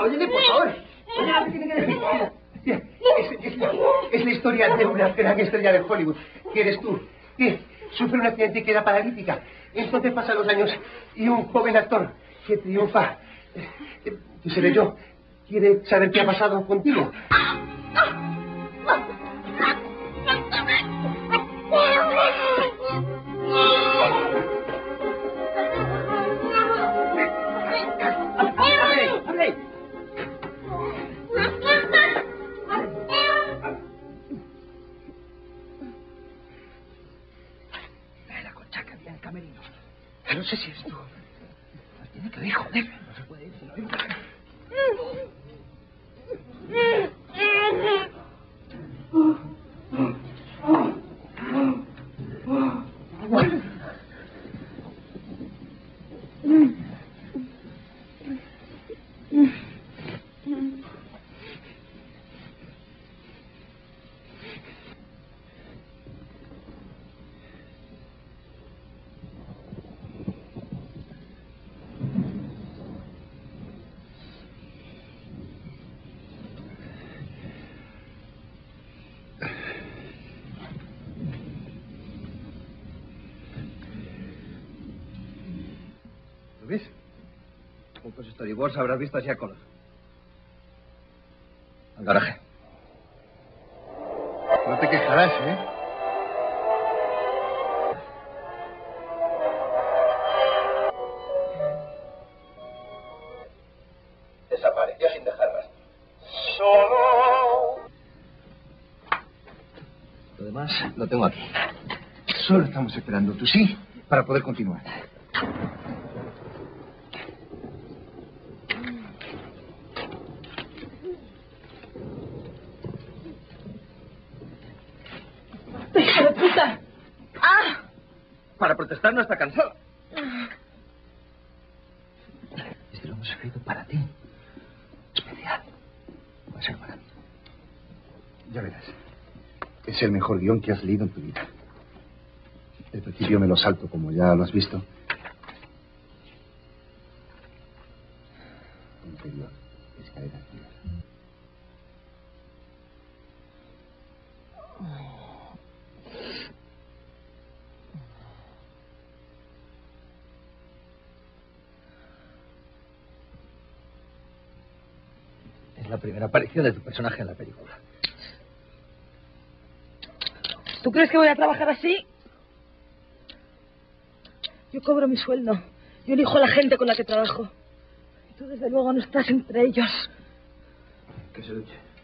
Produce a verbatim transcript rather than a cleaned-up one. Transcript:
óyele, por favor. Oye lo que tiene que decir. Es, es, la, es la historia de una gran estrella de Hollywood, que eres tú, que sufre un accidente y queda paralítica. Entonces pasan los años y un joven actor que triunfa, que seré yo, quiere saber qué ha pasado contigo. No sé si es tú. Nos tiene que oír, joder. No se puede ir si no oímos. ¿Ves? Pocos storyboards habrás visto así a color. Al garaje. No te quejarás, ¿eh? Desapareció sin dejar rastro. Solo. Lo demás lo tengo aquí. Solo estamos esperando tu sí para poder continuar. ¡Hijo de puta! ¡Ah! Para protestar no está cansado. Este lo hemos escrito para ti. Especial. Va a ser maravilloso. Ya verás. Es el mejor guión que has leído en tu vida. El principio me lo salto, como ya lo has visto. Interior, escaleras frías. Es la primera aparición de tu personaje en la película. ¿Tú crees que voy a trabajar así? Yo cobro mi sueldo. Yo elijo a la gente con la que trabajo. Y tú, desde luego, no estás entre ellos. Que se luche.